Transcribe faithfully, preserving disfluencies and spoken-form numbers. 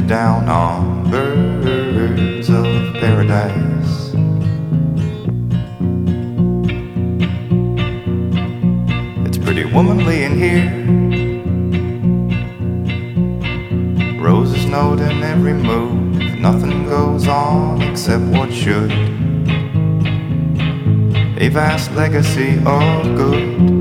headed down on birds of paradise. It's pretty womanly in here, roses note in every move. Nothing goes on except what should. A vast legacy of good.